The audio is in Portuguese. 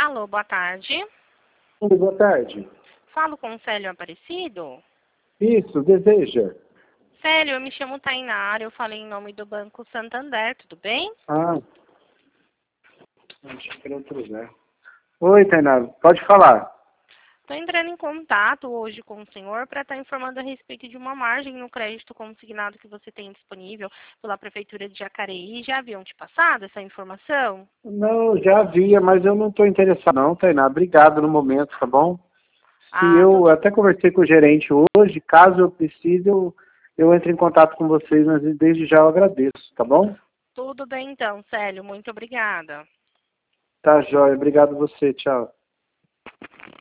Alô, boa tarde. Oi, boa tarde. Falo com o Célio Aparecido? Isso, deseja. Célio, eu me chamo Tainara, eu falei em nome do Banco Santander, tudo bem? Acho que era outro lugar. Oi, Tainá, pode falar. Estou entrando em contato hoje com o senhor para estar informando a respeito de uma margem no crédito consignado que você tem disponível pela Prefeitura de Jacareí. Já haviam te passado essa informação? Não, já havia, mas eu não estou interessado não, Tainá. Obrigado no momento, tá bom? Se Ah, eu até conversei com o gerente hoje, caso eu precise, eu entro em contato com vocês, mas desde já eu agradeço, tá bom? tudo bem então, Célio. Muito obrigada. Tá, joia. Obrigado você. Tchau.